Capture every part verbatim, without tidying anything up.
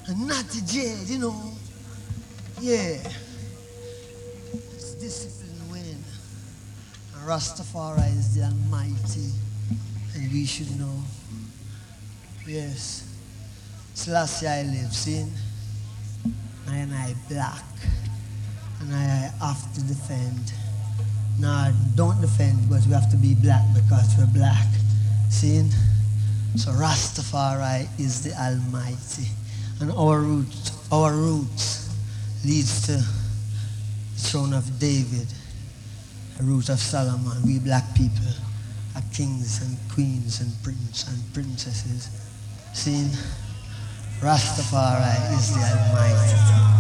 And Natty Jade, you know. Yeah. It's discipline win. And Rastafari is the Almighty. And we should know. Yes. Selassie I live, see? And I black. And I have to defend. No, don't defend because we have to be black because we're black. See? So Rastafari is the Almighty. And our roots, our roots leads to the throne of David, the root of Solomon. We black people are kings and queens and princes and princesses. See? Rastafari is the Almighty.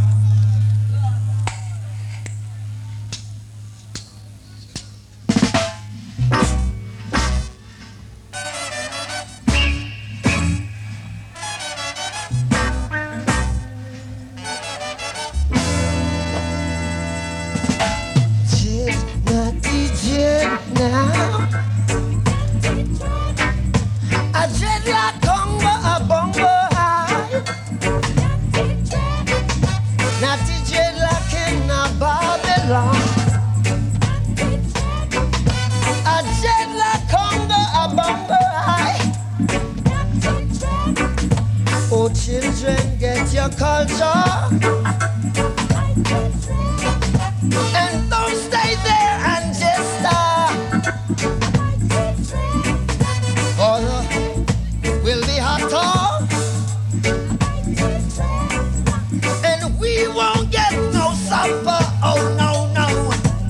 Children, get your culture and don't stay there and just stop. Or we'll be hot and we won't get no supper. Oh no, no.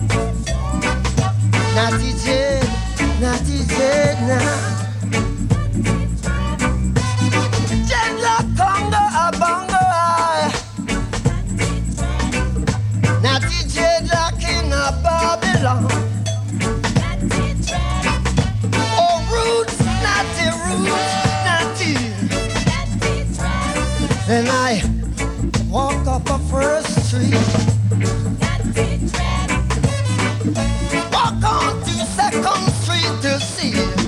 Natty Jade, Natty Jade now. Babylon. Oh, roots, natty, roots, natty. Then I walk up a first street, walk on to second street to see.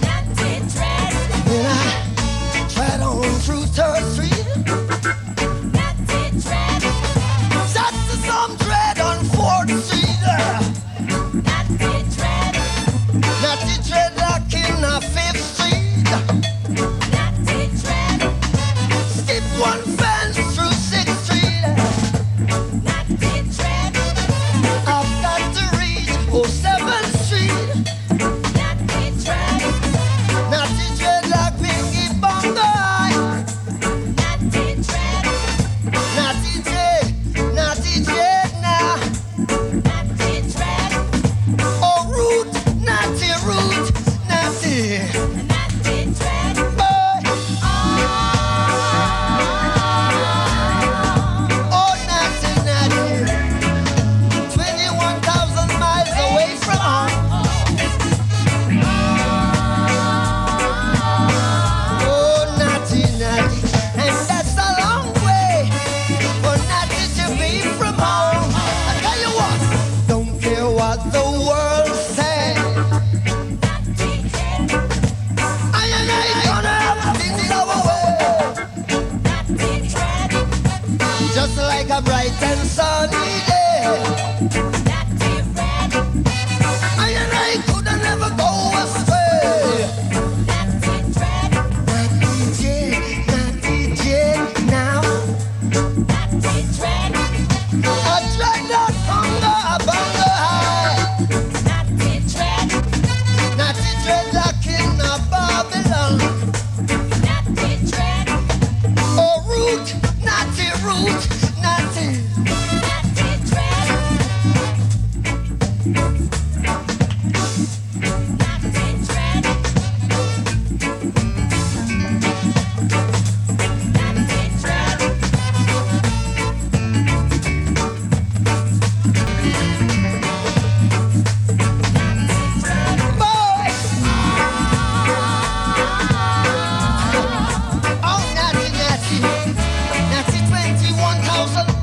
Then I tread on through third street. Shot to some dread on fourth street. Natty dreadlock in a fifth street. Natty dread. Skip one fence through sixth street. Natty dread. I've got to reach oh seventh street. Natty dread. Natty dreadlock Biggie Bongo. Natty dread. Natty dread. Natty dread now. Natty dread. Oh root. Natty root, natty, natty dread, boy. Oh, natty, natty, twenty-one thousand miles away from home. Oh, natty, natty, and that's a long way for natty to be from home. I tell you what, don't care what the world says. Just like a bright and sunny day. Natty red. I and I could never go astray. Natty red. Natty Jade, Natty Jade now. Natty red. A dreadlock hunger, a bunga high. Natty red. Natty dreadlock in a Babylon. Natty red. Oh root, natty root. Natty, natty dread. Natty dread. Natty dread. Boy! Oh, natty, natty. Natty twenty-one thousand.